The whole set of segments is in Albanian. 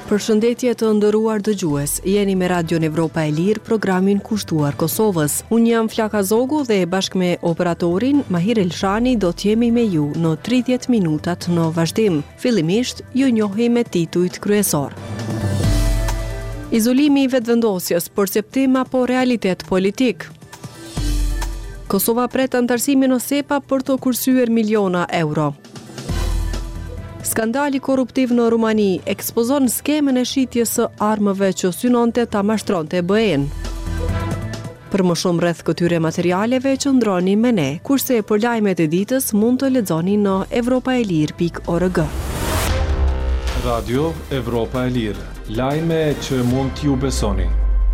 Përshëndetje të nderuar dëgjues, jeni me Radion Evropa e Lirë, programin kushtuar Kosovës. Unë jam Flaka Zogu dhe bashkë me operatorin Mahir Elshani do t'jemi me ju në 30 minutat në vazhdim. Fillimisht, ju njohim me titujt kryesor. Izolimi i vetëvendosjes për septim apo realitet politik? Kosova pret antarësimin në SEPA për të kursyer miliona euro. Skandali korruptiv në Rumani ekspozon skemën e shitjes së armëve që synonte ta mashtronte BE-n. Për më shumë rreth këtyre materialeve qëndroni me ne, kurse për lajmet e ditës mund të lexoni në europaelir.org. Radio Evropa e Lirë, lajme që mund t'ju besoni.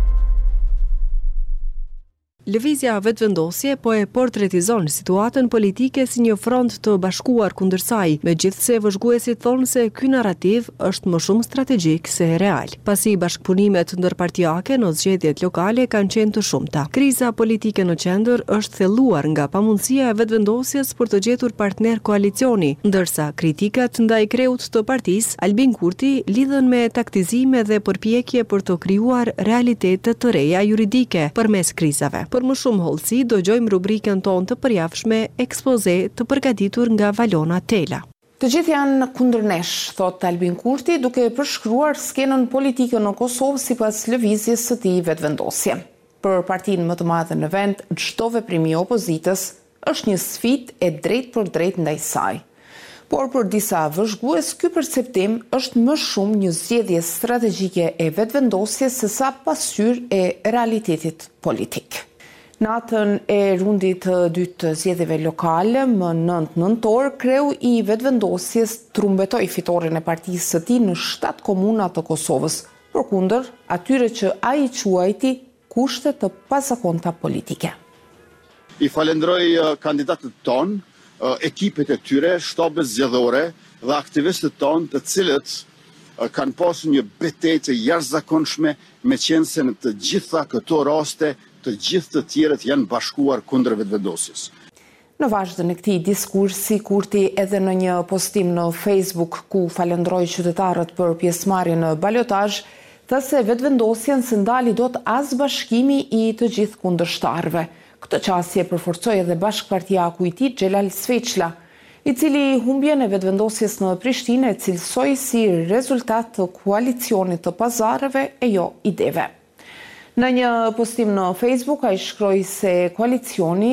Lëvizja vetëvendosje po e portretizon situatën politike si një front të bashkuar kundër saj, megjithse vëzhguesit thonë se ky narrativ është më shumë strategjik se real. Pasi bashkëpunimet ndërpartiake në zgjedhjet lokale kanë qenë të shumta. Kriza politike në qendër është thelluar nga pamundësia e vetëvendosjes për të gjetur partner koalicioni, ndërsa kritikat ndaj kreut të partisë Albin Kurti lidhen me taktizime dhe përpjekje për të krijuar realitete të reja juridike përmes krizave. Për më shumë hollësi, dëgjojmë rubrikën tonë të përjavshme ekspoze të përgatitur nga Valona Tela. Të gjithë janë kundër nesh, thot Albin Kurti, duke përshkruar skenën politike në Kosovë sipas lëvizjes së tij vetëvendosje. Për partinë më të madhe në vend, çdo veprim i opozitës është një sfidë e drejtë për drejtë ndaj saj. Por për disa vëzhgues, ky perceptim është më shumë një zgjedhje strategjike e vetëvendosjes sesa pasqyrë e realitetit politik. Natën e rundit të dytë të zgjedhjeve lokale, më 9 nëntor, kreu i vetëvendosjes trumbetoi fitoren e partisë së tij në 7 komuna të Kosovës, përkundër atyre që ai quajti kushte të pazakonta politike. I falenderoj kandidatët tonë, ekipet e tyre, shtabet zgjedhore dhe aktivistët tonë, të cilët kanë pasur një betejë të jashtëzakonshme, meqense në të gjitha këto raste të gjithë të tjerët janë bashkuar kundër vetëvendosjes. Në vazhdim të këtij diskursi, Kurti edhe në një postim në Facebook ku falenderoi qytetarët për pjesëmarrjen në balotazh, tha se vetëvendosjen së ndali dot as bashkimi i të gjithë kundërshtarëve. Këtë qasje përforcoi edhe bashkëpartiaku i tij Xhelal Sveçla, i cili humbjen e vetëvendosjes në Prishtinë e cilësoi si rezultat të koalicionit të pazareve e jo ideve. Në një postim në Facebook, ai shkroi se koalicioni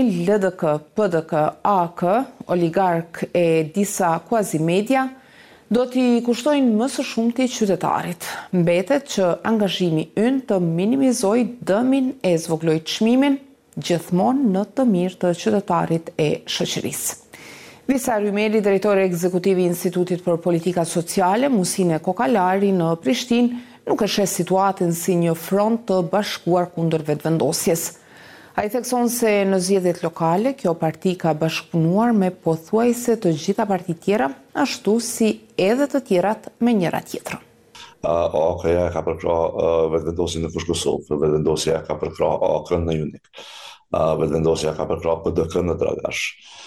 LDK-PDK-AK, oligark e disa quasi-media, do t'i kushtojnë më së shumti qytetarit. Mbetet që angazhimi ynë të minimizoj dëmin e zvogëloj çmimin, gjithmonë në të mirë të qytetarit e shoqërisë. Visa Rymeli, drejtori ekzekutiv i Institutit për Politika Sociale, Musine Kokalari në Prishtinë, nuk e sheh situatën si një front të bashkuar kundër vetëvendosjes. Ai thekson se në zgjedhjet lokale kjo parti ka bashkëpunuar me pothuajse të gjitha partitë tjera, ashtu si edhe të tjerat me njëra tjetrën. AK-ja ka përkrahur vetëvendosjen në fushë Kosovë, vetëvendosja ka përkrahur AK-n në Junik, vetëvendosja ka përkrahur PDK në Dragash.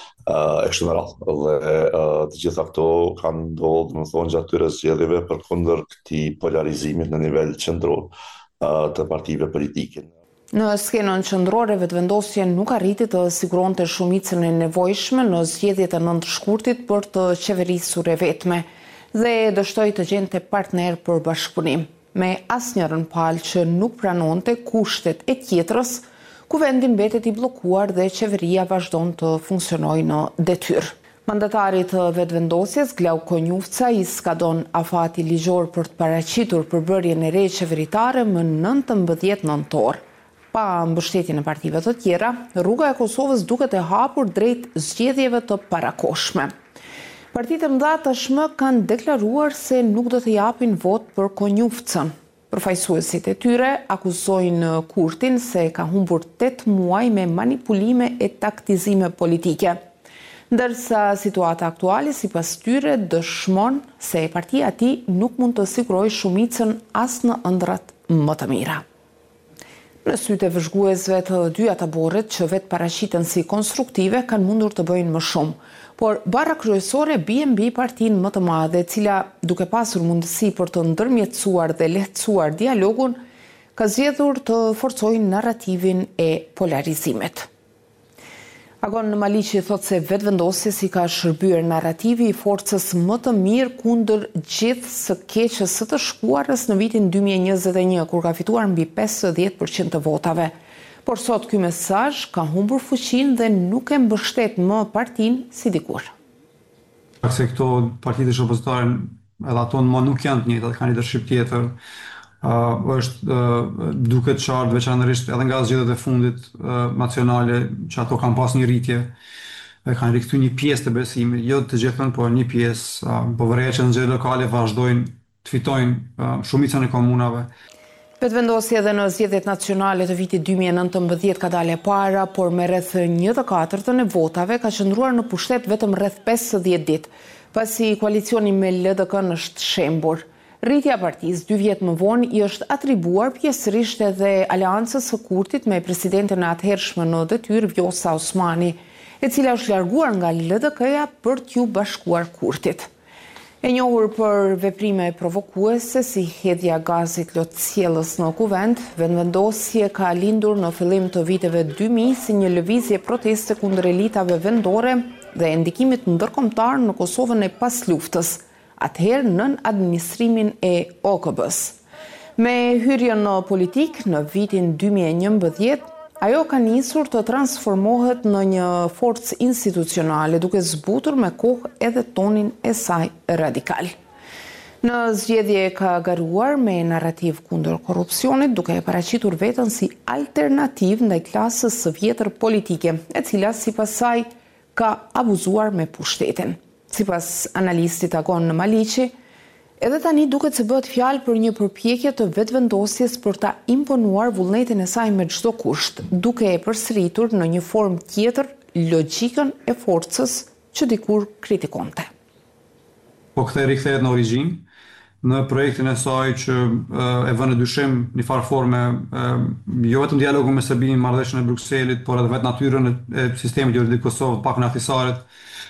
E kështu me radhë. Dhe të gjitha këto kanë ndodhur, domethënë, gjatë këtyre zgjedhjeve përkundër këtij polarizimit në nivel qendror të partive politike. Në skenën qendrore, vetëvendosja nuk arriti të siguronte shumicën e nevojshme në zgjedhjet e 9 shkurtit për të qeverisur e vetme dhe dështoi të gjente partner për bashkëpunim, me asnjërin palë që nuk pranonte kushtet e tjetrës, ku vendi mbetet i bllokuar dhe qeveria vazhdon të funksionojë në detyrë. Mandatari të vetëvendosjes, Glauq Konjufca, i skadon afati ligjor për të paraqitur përbërjen e re qeveritare më 19 nëntor. Pa mbështetjen e partive të tjera, rruga e Kosovës duket e hapur drejt zgjedhjeve të parakohshme. Partitë e mëdha tashmë kanë deklaruar se nuk do të japin vot për Konjufcën. Përfaqësuesit e tyre akuzojnë Kurtin se ka humbur 8 muaj me manipulime e taktizime politike. Ndërsa situata aktuale sipas tyre dëshmon se partia e tij nuk mund të sigurojë shumicën as në ëndrat më të mira. Në sytë e vëzhguesve të dyja taborët që vetë paraqiten si konstruktive kanë mundur të bëjnë më shumë. Por barra kryesore bie mbi partinë më të madhe, e cila duke pasur mundësi për të ndërmjetësuar dhe lehtësuar dialogun, ka zgjedhur të forcojnë narrativin e polarizimit. Agon Maliqi thot se vetëvendosjes i ka shërbyer narrativi i forcës më të mirë kundër gjithë së keqes së të shkuarës në vitin 2021, kur ka fituar mbi 50% të votave. Por sot ky mesazh ka humbur fuqinë dhe nuk e mbështet më partinë si dikur. Se këto partitë opozitare edhe ato më nuk janë të njëjtat, kanë leadership tjetër. Është duket qartë veçanërisht edhe nga zgjedhjet e fundit nacionale që ato kanë pas një rritje, kanë rikthyer një pjesë të besimit, jo të gjithën, por një pjesë, po vërejë që në zgjedhjet lokale vazhdojnë të fitojnë shumicën e komunave. Vetëvendosja edhe në zgjedhjet nacionale të vitit 2019 ka dalë para, por me rreth 1/4 e votave ka qëndruar në pushtet vetëm rreth 50 ditë, pasi koalicioni me LDK është shembur. Rritja partisë 2 vjet më vonë i është atribuar pjesërisht edhe aleancës së Kurtit me presidenten e atëhershme në detyrë Vjosa Osmani, e cila është larguar nga LDK-ja për t'ju bashkuar Kurtit. E njohur për veprime provokuese si hedhja gazit lotësjellës në kuvend, vetëvendosje ka lindur në fillim të viteve 2000 si një lëvizje proteste kundër elitave vendore dhe ndikimit ndërkombëtar në Kosovën e pas luftës, atëherë nën administrimin e OKB-s. Me hyrjen në politik në vitin 2011, ajo ka nisur të transformohet në një forcë institucionale, duke zbutur me kohë edhe tonin e saj radikal. Në zgjedhje ka garuar me narrativ kundër korrupsionit, duke e paraqitur veten si alternativë ndaj klasës së vjetër politike, e cila sipas saj ka abuzuar me pushtetin. Sipas analistit Agon Maliqi, edhe tani duket se bëhet fjalë për një përpjekje të vetëvendosjes për ta imponuar vullnetin e saj me çdo kusht, duke e përsëritur në një formë tjetër logjikën e forcës që dikur kritikonte. Po rikthehet në origjinë, në projektin e saj që e vën në dyshim një farë forme jo vetëm dialogu me Serbinë, marrëdhënien e Brukselit, por edhe vetë natyrën e sistemit juridik Kosovë, pak në afisaret,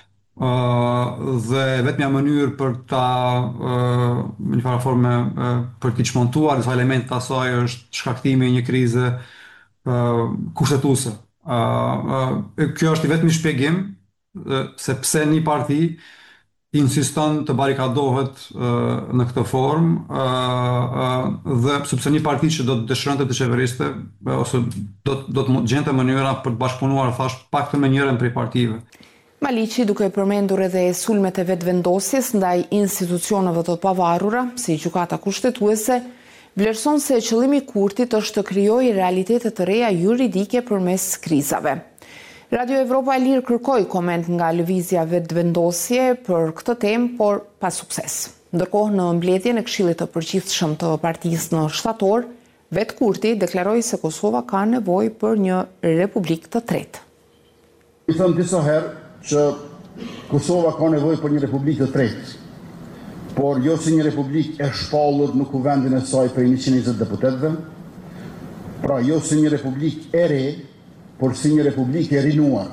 dhe vetmja mënyrë për ta në një farë forme për t'i çmontuar disa elemente të asaj është shkaktimi i një krize kushtetuese. Kjo është i vetmi shpjegim se pse një parti insiston të barikadohet në këtë formë dhe sepse një parti që do të dëshironte të qeveriste ose do të gjente mënyra për të bashkëpunuar pak të me njërin prej partive. Maliqi, duke përmendur edhe sulmet e vetëvendosjes ndaj institucioneve të pavarura, si gjykata kushtetuese, vlerëson se qëllimi i Kurtit është të krijojë realitete të reja juridike përmes krizave. Radio Evropa e Lirë kërkoi koment nga lëvizja vetëvendosje për këtë temë, por pa sukses. Ndërkohë, në mbledhjen e Këshillit të Përgjithshëm të partisë në shtator, vetë Kurti deklaroi se Kosova ka nevojë për një republikë të tretë. I them disa herë që Kosova ka nevojë për një republikë të tretë, por jo si një republikë e shpallur në kuvendin e saj prej 120 deputetëve, pra jo si një republikë e re, por si një republikë e rinuar,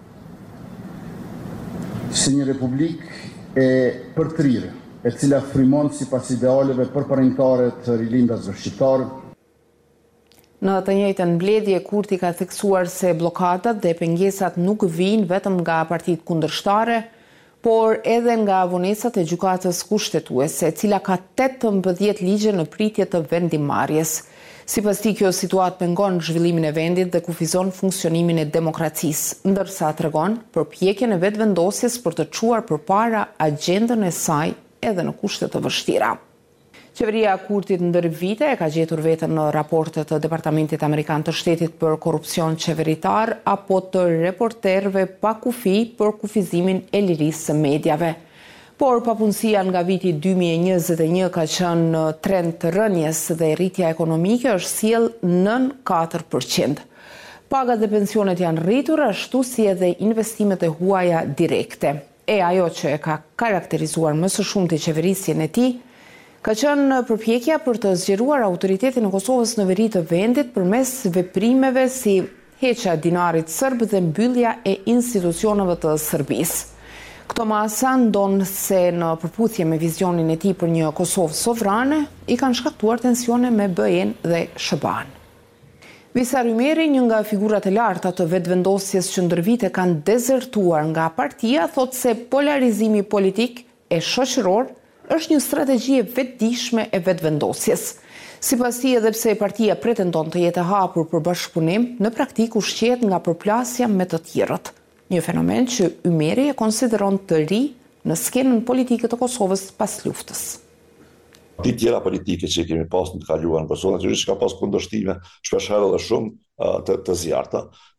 si një republikë e përtrirë, e cila frymon sipas idealeve përparimtare të rilindasve shqiptarë. Në të njëjtën mbledhje, Kurti ka theksuar se blokadat dhe pengesat nuk vijnë vetëm nga partitë kundërshtare, por edhe nga vonesat e gjykatës kushtetuese, e cila ka 18 ligje në pritje të vendimmarrjes. Sipas tij, kjo situatë pengon zhvillimin e vendit dhe kufizon funksionimin e demokracisë, ndërsa tregon përpjekjen e vetëvendosjes për të çuar përpara agjendën e saj edhe në kushte të vështira. Qeveria Kurtit ndër vite e ka gjetur veten në raportet të Departamentit Amerikan të Shtetit për korrupsion qeveritar apo të reporterëve pa kufi për kufizimin e lirisë së medjave. Por papunësia nga viti 2021 ka qenë në trend të rënjes dhe rritja ekonomike është sjell nën 4%. Pagat dhe pensionet janë rritur, ashtu si edhe investimet e huaja direkte. E ajo që e ka karakterizuar më së shumti qeverisjen e tij Ka qenë përpjekja për të zgjeruar autoritetin e Kosovës në veri të vendit përmes veprimeve si heqja e dinarit serb dhe mbyllja e institucioneve të Serbisë. Këto masa ndonë se në përputhje me vizionin e tij për një Kosovë sovrane, i kanë shkaktuar tensione me BE-n dhe SHBA-n. Visar Ymeri, një nga figurat e larta të vetëvendosjes që ndër vite kanë dezertuar nga partia, thot se polarizimi politik e shoqëror është një strategji e vetëdijshme e vetëvendosjes. Sipas tij, edhe pse partia pretendon të jetë e hapur për bashkëpunim, në praktikë ushqehet nga përplasja me të tjerët. Një fenomen që Ymeri e konsideron të ri në skenën politike të Kosovës pas luftës. Ti tjera politike që i kemi pas në të kaluar në Kosovë, natyrisht ka pas kundërshtime shpeshherë dhe shumë të zjarta.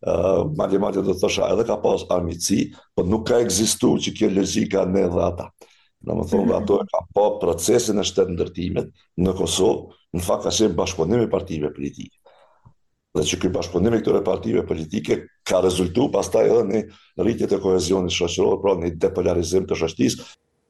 Madje do të thosha edhe ka pas armiqësi, por nuk ka ekzistuar që kjo logjika në dhe ata. Domethënë ato e ka pa procesin e shtetëndërtimit në Kosovë, në fakt ka qenë bashkëpunim i partive politike. Dhe që ky bashkëpunim i këtyre partive politike ka rezultuar pastaj edhe në rritje të kohezionit shoqëror, pra në depolarizim të shoqërisë.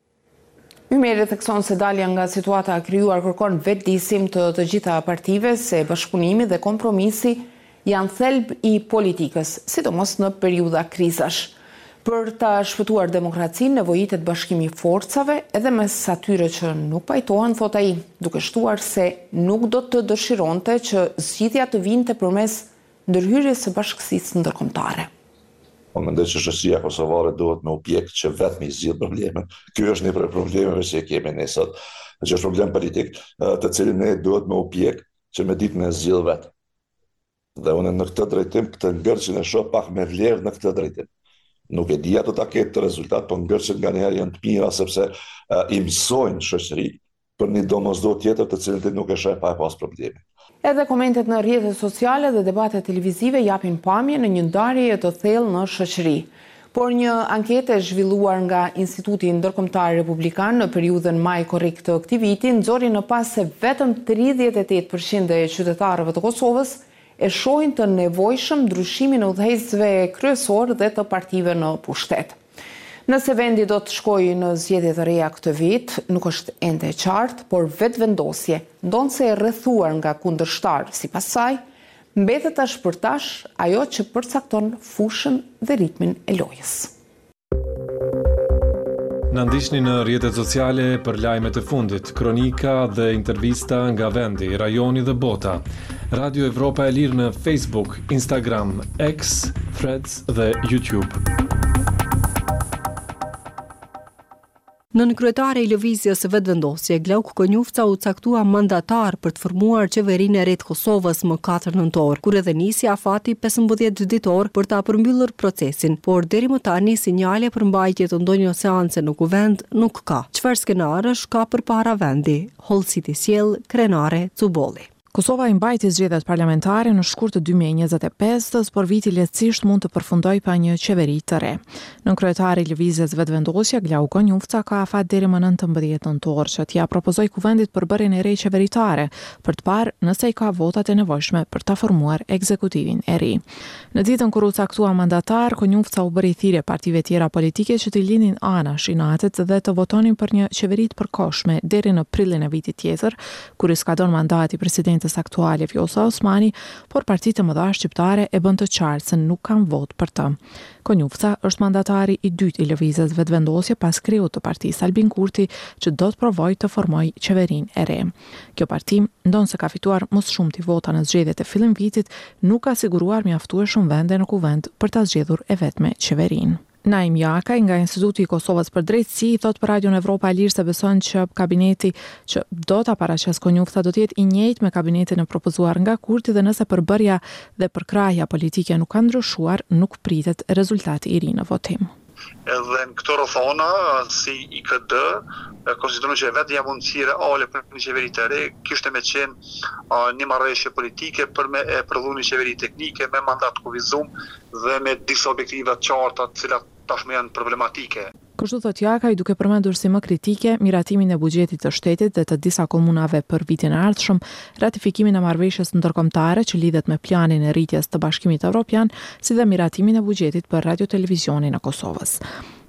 Ymeri thekson se dalja nga situata krijuar kërkon vetëdijsim të gjitha partive se bashkëpunimi dhe kompromisi janë thelb i politikës, sidomos në periudha krizash. Për ta shpëtuar demokracinë nevojitet bashkimi i forcave edhe mes atyre që nuk pajtohen, thot ai, duke shtuar se nuk do të dëshironte që zgjidhja të vinte përmes ndërhyrjes së bashkësisë ndërkombëtare. Unë mendoj që shoqëria kosovare duhet me upjek që vetëm i zgjidh problemin. Ky është një prej problemeve që kemi ne sot, që është problem politik, të cilin ne duhet me upjek që me ditë me zgjidh vetë. Dhe unë në këtë drejtim, këtë ngërçin e shoh pak me vlerë në këtë drejtim. Nuk e di ato ta ketë të rezultat, por ngërçet nganjëherë janë të mira sepse i mësojnë shoqëri për një domosdoshmë tjetër të cilën ti nuk e sheh pa pas probleme. Edhe komentet në rrjetet sociale dhe debatet televizive japin pamje në një ndarje të thellë në shoqëri. Por një ankete zhvilluar nga Instituti Ndërkombëtar Republikan në periudhën maj korrik të këtij viti nxori në pas se vetëm 38% e qytetarëve të Kosovës e shohin të nevojshëm ndryshimin e udhëheqësve kryesor dhe të partive në pushtet. Nëse vendi do të shkojë në zgjedhje të reja këtë vit, nuk është ende e qartë, por vetëvendosje, ndonse e rrethuar nga kundërshtar sipas saj, mbetet tash për tash ajo që përcakton fushën dhe ritmin e lojës. Na ndiqni në rrjetet sociale për lajmet e fundit, kronika dhe intervista nga vendi, rajoni dhe bota. Radio Evropa e Lirë në Facebook, Instagram, X, Threads dhe YouTube. Nën kryetare i lëvizjes së vetëvendosje, Glauk Konjufca u caktua mandatar për të formuar qeverinë e re të Kosovës më 4 nëntor, kur edhe nisi afati 15 ditor për ta përmbyllur procesin, por deri më tani sinjale për mbajtje të ndonjë seance në kuvend nuk ka. Çfarë skenarësh ka përpara vendi? Hollësiti sjell krenare Cubolli. Kosova i mbajti zgjedhjet parlamentare në shkurt të 2025, por viti lehtësisht mund të përfundoj pa një qeveri të re. Në kryetari i lëvizjes vetëvendosja, Glauk Konjufca ka afat deri më 19 nëntor që t'ia propozoi kuvendit përbërjen e re qeveritare, për të parë nëse i ka votat e nevojshme për ta formuar ekzekutivin e ri. Në ditën kur u caktua mandatar, Konjufca u bëri thirrje partive tjera politike që t'i linin anash inatet dhe të votonin për një qeveri të përkohshme deri në prillin e vitit tjetër, kur i skadon mandati presidentit aktuale Vjosa Osmani, por partitë e mëdha shqiptare e bën të qartë se nuk kanë vot për të. Konjufca është mandatari i dytë i lëvizjes vetëvendosje pas krijuut të partisë Albin Kurti, që do të provojë të formojë qeverinë e re. Kjo parti, ndonse ka fituar më shumti vota në zgjedhjet e fillim vitit, nuk ka siguruar mjaftueshëm vende në kuvend për ta zgjedhur e vetme qeverinë. Naim Jakaj nga Instituti i Kosovës për Drejtësi i thot për Radion Evropa e Lirë se beson që kabineti që do ta paraqes Konjufca do të jetë i njëjtë me kabinetin e propozuar nga Kurti dhe nëse përbërja dhe përkrahja politike nuk ka ndryshuar, nuk pritet rezultati i ri në votim. Edhe në këto rrethona, si IKD, konsiderojnë që vetë ja mundësi reale për një qeveri të re, kishte me qenë një marrëveshje politike për me e prodhuar një qeveri teknike me mandat kuvizum dhe me disa objektiva të qarta, të cilat tashmë janë problematike. Kështu thot Jakaj, duke përmendur si më kritike miratimin e buxhetit të shtetit dhe të disa komunave për vitin e ardhshëm, ratifikimin e marrëveshjes ndërkombëtare që lidhet me planin e rritjes të Bashkimit Evropian, si dhe miratimin e buxhetit për radio-televizionin e Kosovës.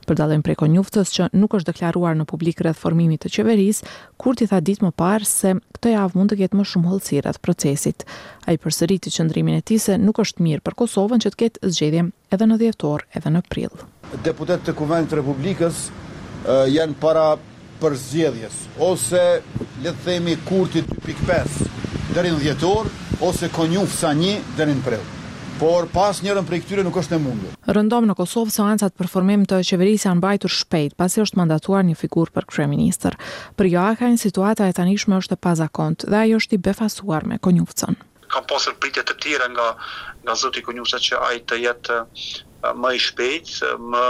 Për dallim prej konjuftës që nuk është deklaruar në publik rreth formimit të qeverisë, Kurti tha ditë më parë se këtë javë mund të ketë më shumë hollësi rreth procesit. Ai përsëriti qëndrimin e tij se nuk është mirë për Kosovën që të ketë zgjedhje edhe në dhjetor edhe në prill. Deputetët e Kuvendit të Republikës janë para përzgjedhjes, ose le të themi Kurti 2.5 deri në dhjetor, ose konjufsa 1 deri në prill. Por pas njërën prej këtyre nuk është e mundur. Rëndom në Kosovë seancat për formim të qeverisë janë mbajtur shpejt, pasi është mandatuar një figurë për kryeministër. Për Joakajn, situata e tanishme është e pazakontë dhe ai është i befasuar me konjuftën. Kam pasur pritje të tjera nga zoti konjuftësa që ai të jetë më i shpejt, më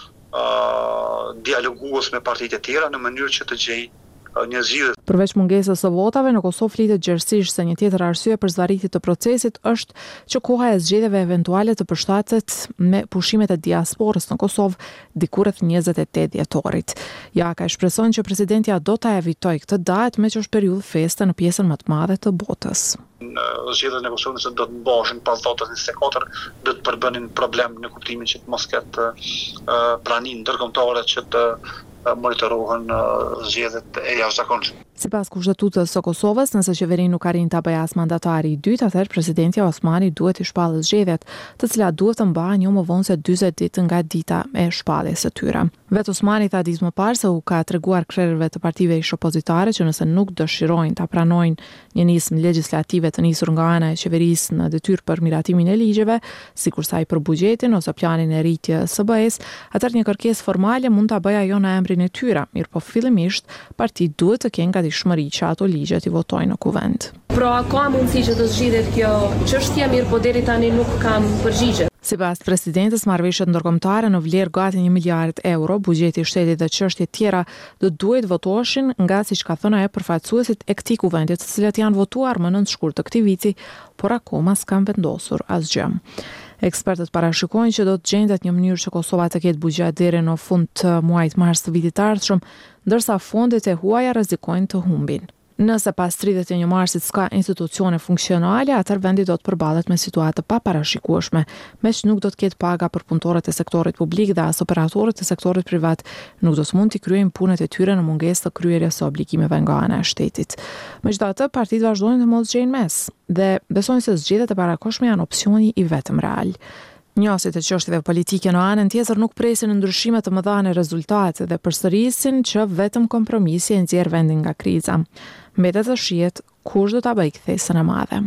dialogues me partitë e tjera në mënyrë që të gjejë një zgjidhje. Përveç mungesës së votave, në Kosovë flitet gjerësisht se një tjetër arsye për zvarritje të procesit është që koha e zgjedhjeve eventuale të përshtatet me pushimet e diasporës në Kosovë diku rreth 28 dhjetorit. Joakaj shpreson që presidentja do ta evitojë këtë datë, me që është periudhë feste në pjesën më të madhe të botës. Zgjedhjet në Kosovë nëse do të mbashin pas datës 24, do të përbënin problem në kuptimin që të mos ketë praninë ndërkombëtare që të monitorohen zgjedhjet e jashtëzakonshme. Sipas Kushtetutës së Kosovës, nëse qeverinë nuk arrin ta bëjë as mandatari i dytë, atëherë presidenti Osmani duhet i shpallë zgjedhjet, të cilat duhet të mbahen jo më vonë se 40 ditë nga dita e shpalljes së tyre. Vetë Osmani tha ditë më parë se u ka treguar krerëve të partive ish opozitare që nëse nuk dëshirojnë ta pranojnë një nismë legjislative të nisur nga ana e qeverisë në detyrë për miratimin e ligjeve, sikur sa i për buxhetin ose planin e rritjes së BE-s, atëherë një kërkesë formale mund ta bëjë ajo në emrin e tyre, mirë po fillimisht partitë duhet të kenë gatishmëri që ato ligjet i votojnë në kuvend. Pra ka mundësi që të zgjidhet kjo çështje, mirë po deri tani nuk kam përgjigje. Sipas presidentes, marrëveshjet ndërkombëtare në vlerë gati 1 miliard euro, buxheti i shtetit dhe çështje tjera do duhet votoheshin nga, siç ka thënë ajo, përfaqësuesit e këtij kuvendi, të cilët janë votuar më 9 shkurt të këtij viti, por akoma s'kan vendosur asgjë. Ekspertët parashikojnë që do të gjendet një mënyrë që Kosova të ketë buxhet deri në fund të muajit mars të vitit të ardhshëm, ndërsa fondet e huaja rrezikojnë të humbin. Nëse pas 31 marsit s'ka institucione funksionale, atëherë vendi do të përballet me situatë pa parashikueshme, me që nuk do të ketë paga për punëtorët e sektorit publik dhe as operatorët e sektorit privat nuk do të mund t'i kryejnë punët e tyre në mungesë të kryerjes së obligimeve nga ana e shtetit. Megjithatë, partitë vazhdojnë të mos gjejnë mes dhe besojnë se zgjedhjet e parakohshme janë opsioni i vetëm real. Njësit e çështjeve politike në anën tjetër nuk presin ndryshime të mëdha në rezultate dhe përsërisin që vetëm kompromisi e nxjerr vendin nga kriza. Mbetet të shihet kush do ta bëjë kthesën e madhe.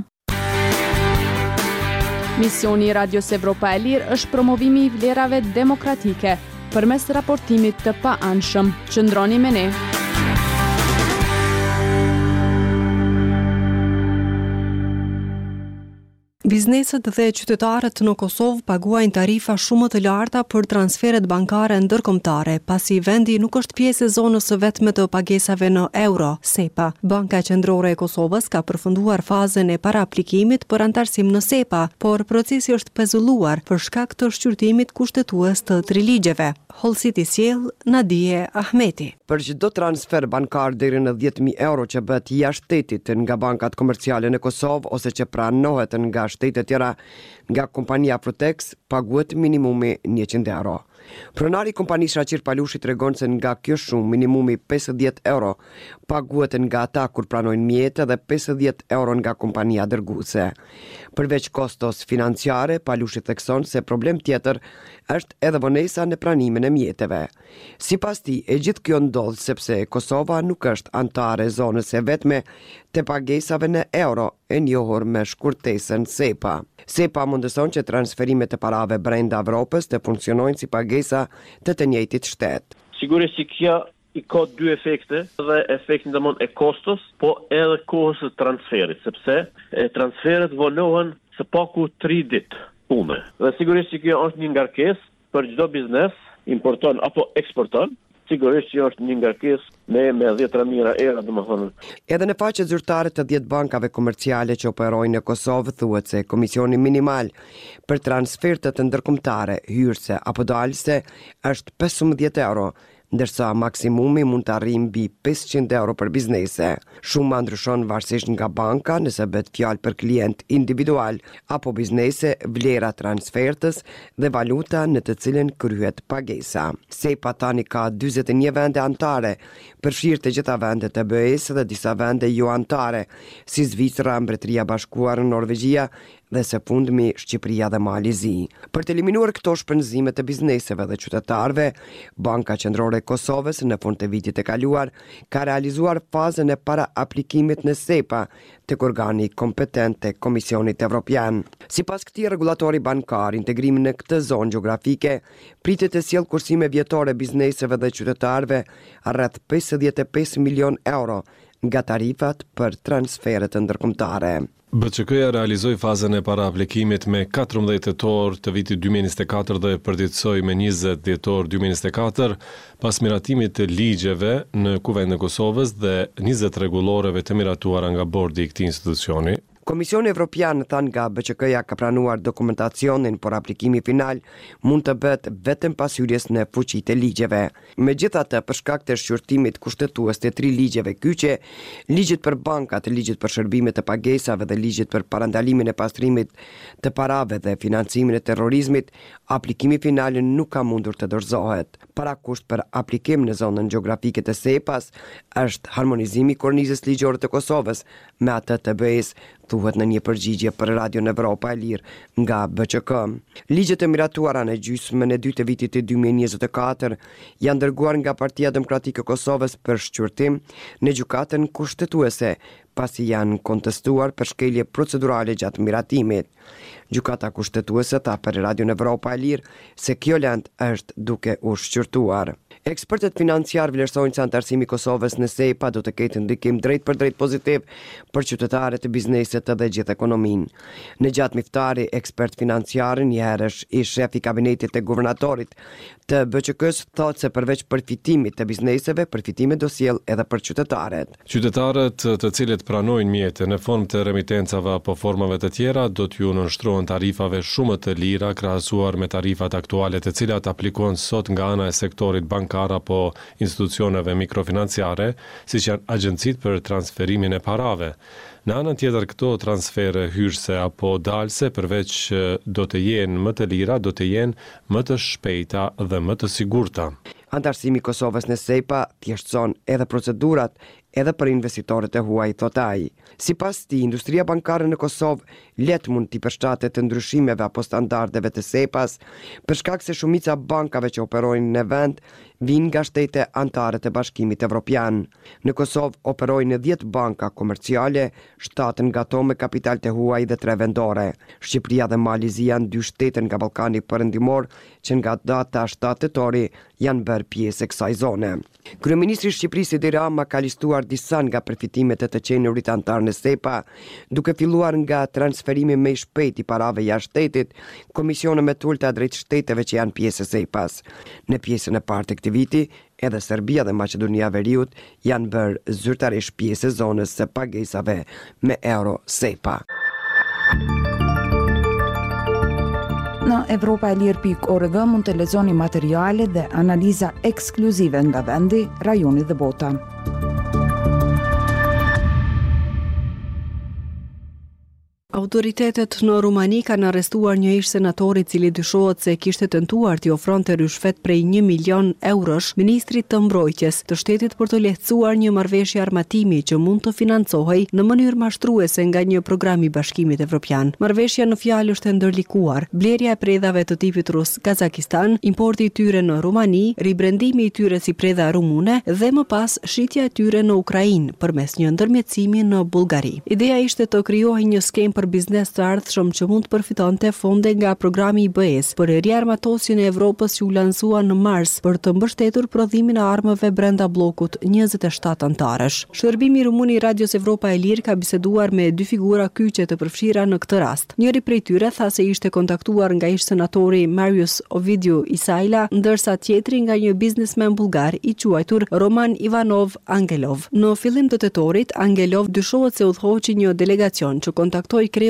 Misioni i Radios Evropa e Lirë është promovimi i vlerave demokratike përmes raportimit të paanshëm. Qëndroni me ne. Bizneset dhe qytetarët në Kosovë paguajnë tarifa shumë të larta për transferet bankare ndërkombëtare, pasi vendi nuk është pjesë e zonës së vetme të pagesave në euro, SEPA. Banka Qendrore e Kosovës ka përfunduar fazën e paraaplikimit për antarësim në SEPA, por procesi është pezulluar për shkak të shqyrtimit kushtetues të triligjeve. Hollësit i sjell Nadije Ahmeti. Për çdo transfer bankar deri në 10.000 euro që bëhet jashtë shtetit nga bankat komerciale në Kosovë ose që pranohet nga shtete tjera nga kompania Protex, paguhet minimumi 100 euro. Pronari i kompanisë Shaqir Palushi tregon se nga kjo shumë minimumi 50 euro paguhet nga ata kur pranojnë mjete dhe 50 euro nga kompania dërguese. Përveç kostos financiare, Palushi thekson se problem tjetër është edhe vonesa në pranimin e mjeteve. Sipas tij, e gjithë kjo ndodh sepse Kosova nuk është antare e zonës e vetme të pagesave në euro, e njohur me shkurtesën SEPA. SEPA mundëson që transferimet e parave brenda Evropës të funksionojnë si pagesa të njëjtit shtet. Sigurisht që kjo i ka dy efekte, dhe efektin domon e kostos, po edhe kohës së transferit, sepse transferet vonohen së paku 3 ditë pune. Dhe sigurisht që kjo është një ngarkesë për çdo biznes, importon apo eksporton. Sigurisht që është një ngarkesë me 10.000 euro, domethënë. Edhe në faqet zyrtare të 10 bankave komerciale që operojnë në Kosovë thuhet se komisioni minimal për transfertet ndërkombëtare, hyrëse apo dalëse është 15 euro, ndërsa maksimumi mund të arrijë mbi 500 euro për biznese. Shuma ndryshon varësisht nga banka, nëse bëhet fjalë për klient individual apo biznese, vlera transfertës dhe valuta në të cilën kryhet pagesa. SEPA tani ka 41 vende anëtare, përfshirë të gjitha vendet e BE-s dhe disa vende jo anëtare, si Zvicra, Mbretëria e Bashkuar, Norvegjia dhe së fundmi Shqipëria dhe Malizi. Për të eliminuar këto shpenzime të bizneseve dhe qytetarëve, Banka Qendrore e Kosovës në fund të vitit të kaluar ka realizuar fazën e para aplikimit në SEPA tek organi kompetent të Komisionit Evropian. Sipas këtij rregullatori bankar, integrimi në këtë zonë gjeografike pritet të sjellë kursime vjetore bizneseve dhe qytetarëve rreth 55 milion euro nga tarifat për transferet ndërkombëtare. BÇK-ja realizoi fazën e para aplikimit me 14 tetor të vitit 2024 dhe përditësoi me 20 dhjetor 2024 pas miratimit të ligjeve në Kuvendin e Kosovës dhe 20 rregulloreve të miratuara nga bordi i këtij institucioni. Komisioni Evropian than nga BÇK-ja ka pranuar dokumentacionin, por aplikimi final mund të bëhet vetëm pas hyrjes në fuqi të ligjeve. Megjithatë, për shkak të shqyrtimit kushtetues të 3 ligjeve kyçe, ligjit për bankat, ligjit për shërbimet e pagesave dhe ligjit për parandalimin e pastrimit të parave dhe financimin e terrorizmit, aplikimi final nuk ka mundur të dorëzohet. Parakusht për aplikim në zonën gjeografike të SEPA-s është harmonizimi i kornizës ligjore të Kosovës me atë të BE-s, thuhet në një përgjigje për Radio Evropa e Lirë nga BÇK. Ligjet e miratuara në gjysmën e dytë të vitit të 2024 janë dërguar nga Partia Demokratike e Kosovës për shqyrtim në gjykatën kushtetuese, pasi janë kontestuar për shkelje procedurale gjatë miratimit. Gjykata kushtetuese tha për Radio Evropa e Lirë se kjo lëndë është duke u shqyrtuar. Ekspertët financiar vlerësojnë se antarësimi i Kosovës në SEPA do të ketë ndikim drejt për drejt pozitiv për qytetarët e bizneset dhe gjithë ekonominë. Në gjatë miftari, ekspert financiar, një herësh i shef i kabinetit të guvernatorit të BÇK-s, thotë se përveç përfitimit të bizneseve, përfitime do sjell edhe për qytetarët. Qytetarët të cilët pranojnë mjete në formë të remitencave apo formave të tjera do t'ju nënshtrohen tarifave shumë të lira krahasuar me tarifat aktuale të cilat aplikohen sot nga ana e sektorit bankar apo institucioneve mikrofinanciare, siç janë agjencitë për transferimin e parave. Në anën tjetër, këto transfere hyrëse apo dalse përveç do të jenë më të lira, do të jenë më të shpejta dhe më të sigurta. Antarësimi i Kosovës në SEPA thjeshtëson edhe procedurat edhe për investitorët e huaj, thot ai. Sipas tij, industria bankare në Kosovë lehtë mund t'i përshtatet të ndryshimeve apo standardeve të SEPA-s, për shkak se shumica bankave që operojnë në vend vinë nga shtete anëtare të Bashkimit Evropian. Në Kosovë operojnë 10 banka komerciale, 7 nga ato me kapital të huaj dhe 3 vendore. Shqipëria dhe Malizi janë 2 shtete nga Ballkani Perëndimor që nga data 7 tetori janë bërë pjesë e kësaj zone. Kryeministri i Shqipërisë Edi Rama ka listuar disa nga përfitimet e të qenurit antar në SEPA, duke filluar nga transferimi më i shpejt i parave jashtë shtetit, komisione më të ulta drejt shteteve që janë pjesë e SEPA-s. Në pjesën e parë të këtij viti, edhe Serbia dhe Maqedonia e Veriut janë bërë zyrtarisht pjesë e zonës së pagesave me euro SEPA. Në Evropaelir.org mund të lexoni materiale dhe analiza ekskluzive nga vendi, rajoni dhe bota. Autoritetet në Rumani kanë arrestuar një ish senatori i cili dyshohet se kishte tentuar t'i ofronte rishfet prej 1 milion eurosh ministrit të mbrojtjes të shtetit për të lehtësuar një marrëveshje armatimi që mund të financohej në mënyrë mashtruese nga një program i Bashkimit Evropian. Marrëveshja në fjalë është e ndërlikuar, blerja e predhave të tipit rus Kazakistan, importi i tyre në Rumani, ribrendimi i tyre si predha rumune dhe më pas shitja e tyre në Ukrainë përmes një ndërmjetësimi në Bullgari. Ideja ishte të krijohej një skemë për biznes të ardhshëm që mund të përfitonte fonde nga programi i BE-s për riarmatosjen e Evropës që u lansua në mars për të mbështetur prodhimin e armëve brenda bllokut 27 antarësh. Shërbimi rumun i Radios Evropa e Lirë ka biseduar me 2 figura kyçe të përfshira në këtë rast. Njëri prej tyre tha se ishte kontaktuar nga ish senatori Marius Ovidiu Isaila, ndërsa tjetri nga një biznesmen bullgar i quajtur Roman Ivanov Angelov. Në fillim të tetorit, Angelov dyshohet se udhëhoqi një delegacion që kontaktoi kreu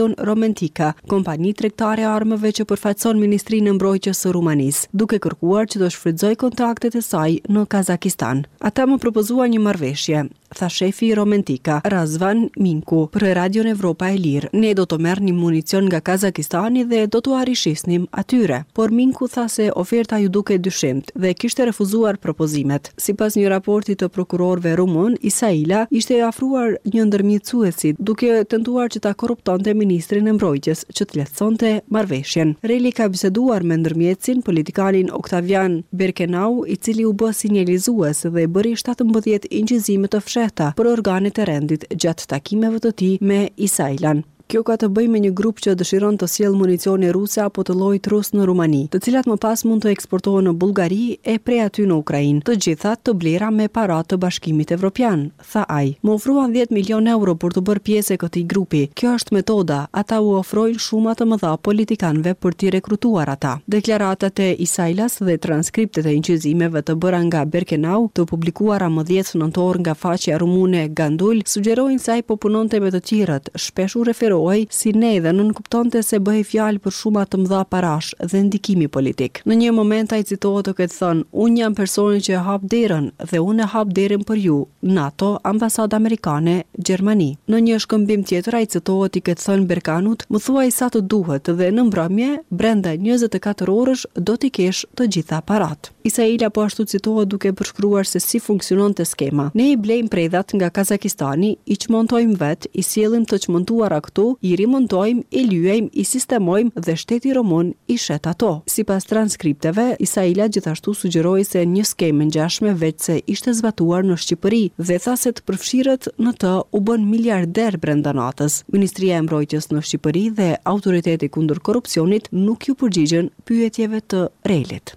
Leon Romentica, kompani tregtare e armëve që përfaqëson Ministrinë e Mbrojtjes së Rumanisë, duke kërkuar që të shfrytëzojë kontaktet e saj në Kazakistan. Ata më propozuan një marrëveshje, tha shefi i Romentica, Razvan Minku, për Radion Evropa e Lirë. Ne do të merrnim municion nga Kazakistani dhe do t'u arrishisnim atyre. Por Minku tha se oferta ju duke dyshimt dhe kishte refuzuar propozimet. Sipas një raporti të prokurorëve rumun, Isaila ishte afruar një ndërmjetësuesi duke tentuar që ta korruptonte ministrin e mbrojtjes që të lehtësonte marrëveshjen. Reli ka biseduar me ndërmjetësin politikanin Oktavian Berkenau, i cili u bë sinjalizues dhe bëri 17 inqizime të fshehta për organet e rendit gjatë takimeve të tij me Isailan. Kjo ka të bëjë me një grup që dëshiron të sjellë municione ruse apo të llojit rus në Rumani, të cilat më pas mund të eksportohen në Bullgari e prej aty në Ukrainë, të gjitha të blera me para të Bashkimit Evropian, tha ai. Më ofruan 10 milion euro për të bërë pjesë e këtij grupi. Kjo është metoda, ata u ofrojnë shuma të mëdha politikanëve për t'i rekrutuar ata. Deklaratat e Isailas dhe transkriptet e inqizimeve të bëra nga Berkenau, të publikuara më 10 nëntor nga faqja rumune Gandul, sugjerojnë se ai po punonte me të tjerët, shpesh u referohej si ne dhe nuk kuptonte se bëhej fjalë për shuma të mëdha parash dhe ndikimi politik. Në një moment ai citohet të ketë thënë: "Unë jam personi që e hap derën dhe unë e hap derën për ju, NATO, Ambasadë Amerikane, Gjermani." Në një shkëmbim tjetër ai citohet i ketë thënë Berkanut: "Më thuaj sa të duhet dhe në mbrëmje, brenda 24 orësh do t'i kesh të gjitha parat." Isaila po ashtu citohet duke përshkruar se si funksiononte skema. Ne i blejmë predhat nga Kazakistani, i çmontojmë vet, i sjellim të çmontuara këtu, i rimontojmë, i lyejmë, i sistemojmë dhe shteti rumun i shet ato. Sipas transkripteve, Isaila gjithashtu sugjeroi se një skemë ngjashme veç se ishte zbatuar në Shqipëri dhe tha se të përfshirët në të u bën miliarder brenda natës. Ministria e Mbrojtjes në Shqipëri dhe Autoriteti kundër korrupsionit nuk ju përgjigjen pyetjeve të Relit.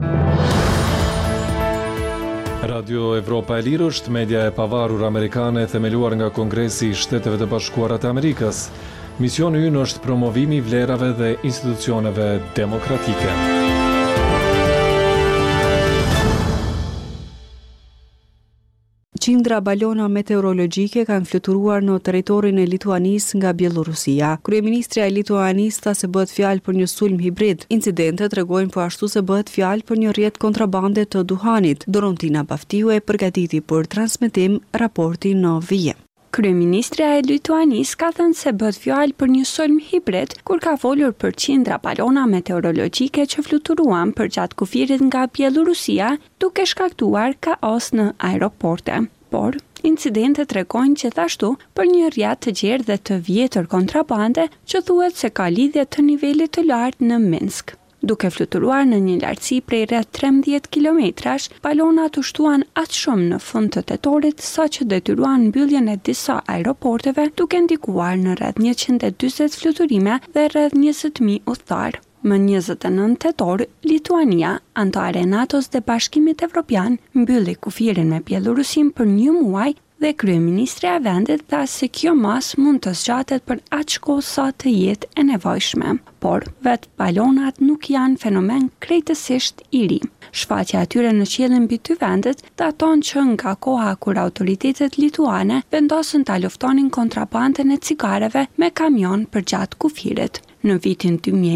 Radio Evropa e Lirë është media e pavarur amerikane themeluar nga Kongresi i Shteteve të Bashkuara të Amerikës. Misioni ynë është promovimi i vlerave dhe institucioneve demokratike. Qindra balona meteorologjike kanë fluturuar në territorin e Lituanisë nga Bielorusia. Kryeministria e Lituanisë tha se bëhet fjalë për një sulm hibrid. Incidentet tregojnë po ashtu se bëhet fjalë për një rrjet kontrabande të duhanit. Dorontina Baftiu e përgatiti për transmetim raportin në vije. Kryeministria e Lituanisë ka thënë se bëhet fjalë për një sulm hibrid kur ka folur për qindra balona meteorologjike që fluturuan përgjatë kufirit nga Bielorusia, duke shkaktuar kaos në aeroporte. Por incidentet tregojnë gjithashtu për një rrjet të gjerë dhe të vjetër kontrabande që thuhet se ka lidhje të nivelit të lartë në Minsk. Duke fluturuar në një lartësi prej rreth 13 kilometrash, balonat u shtuan aq shumë në fund të tetorit sa që detyruan mbylljen e disa aeroporteve, duke ndikuar në rreth 140 fluturime dhe rreth 20.000 udhëtar. Më 29 tetor, Lituania, antare e NATO-s dhe Bashkimit Evropian, mbylli kufirin me Bielorusin për një muaj dhe kryeministria e vendit tha se kjo mas mund të zgjatet për aq kohë sa të jetë e nevojshme. Por vetë balonat nuk janë fenomen krejtësisht i ri. Shfaqja e tyre në qiellin mbi dy vendet daton që nga koha kur autoritetet lituane vendosën ta luftonin kontrabandën e cigareve me kamion përgjatë kufirit. Në vitin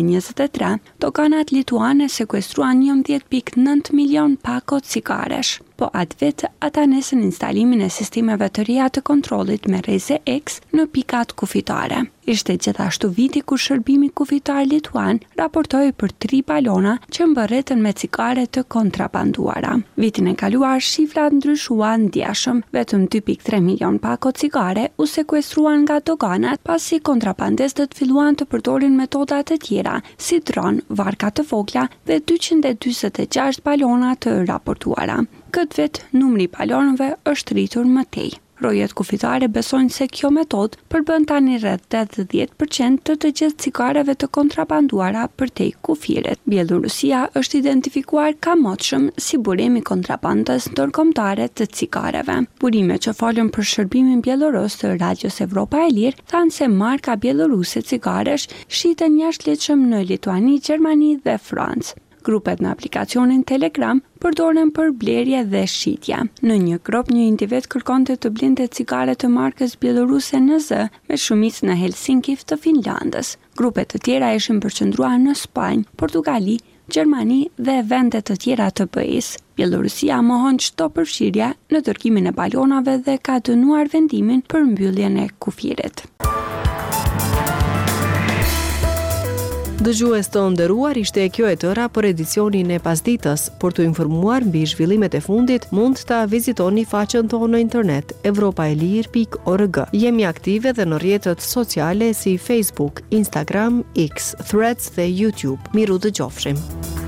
2023, doganat lituane sekuestruan 11.9 milion pako cigaresh. Po atë vit ata nesën instalimin e sistemeve të reja të kontrollit me rreze X në pikat kufitare. Ishte gjithashtu viti kur shërbimi kufitar lituan raportoi për 3 balona që mbërreten me cigare të kontrabanduara. Vitin e kaluar shifrat ndryshuan ndjeshëm, vetëm 2.3 milion pako cigare u sekuestruan nga doganat pasi kontrabandistët filluan të përdorin metoda të tjera, si dron, varka të vogla dhe 246 balona të raportuara. Këtë vit, numri balonëve është rritur më tej. Rojet kufitare besojnë se kjo metodë përbën tani rreth 80% të gjithë cigareve të kontrabanduara përtej kufirit. Bielorusia është identifikuar kamotshëm si burim i kontrabandës ndërkombëtare të cigareve. Burime që folën për shërbimin bielorus të Radios Evropa e Lirë thanë se marka bieloruse cigaresh shiten jashtëligjshëm në Lituani, Gjermani dhe Francë. Grupet në aplikacionin Telegram përdoren për blerje dhe shitje. Në një grop, një individ kërkonte të blinte cigare të markës bieloruse NZ me shumicë në Helsinki të Finlandës. Grupet të tjera ishin përqendruar në Spanjë, Portugali, Gjermani dhe vende të tjera të BE-s. Bielorusia mohon çdo përfshirje në dërgimin e balonave dhe ka dënuar vendimin për mbylljen e kufirit. Dëgjues të nderuar, ishte kjo e tëra për edicionin e pasditës. Për të informuar mbi zhvillimet e fundit, mund ta vizitoni faqen tonë në internet evropaelir.org. Jemi aktive dhe në rrjetet sociale si Facebook, Instagram, X, Threads dhe YouTube. Miru dëgjofshim.